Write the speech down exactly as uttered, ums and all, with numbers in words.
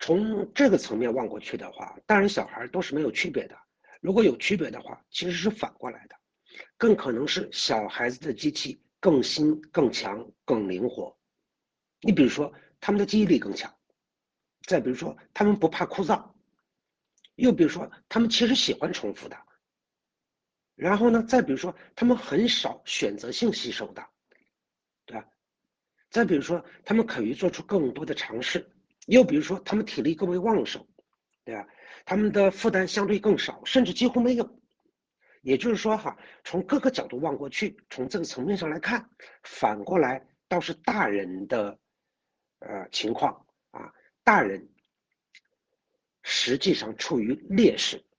从这个层面望过去的话，大人小孩都是没有区别的。如果有区别的话，其实是反过来的，更可能是小孩子的机器更新、更强、更灵活。你比如说，他们的记忆力更强，再比如说，他们不怕枯燥，又比如说，他们其实喜欢重复的。然后呢，再比如说，他们很少选择性吸收的，对吧？再比如说，他们可以做出更多的尝试，又比如说，他们体力更为旺盛，对吧？他们的负担相对更少，甚至几乎没有。也就是说哈，从各个角度望过去，从这个层面上来看，反过来倒是大人的呃情况啊，大人实际上处于劣势，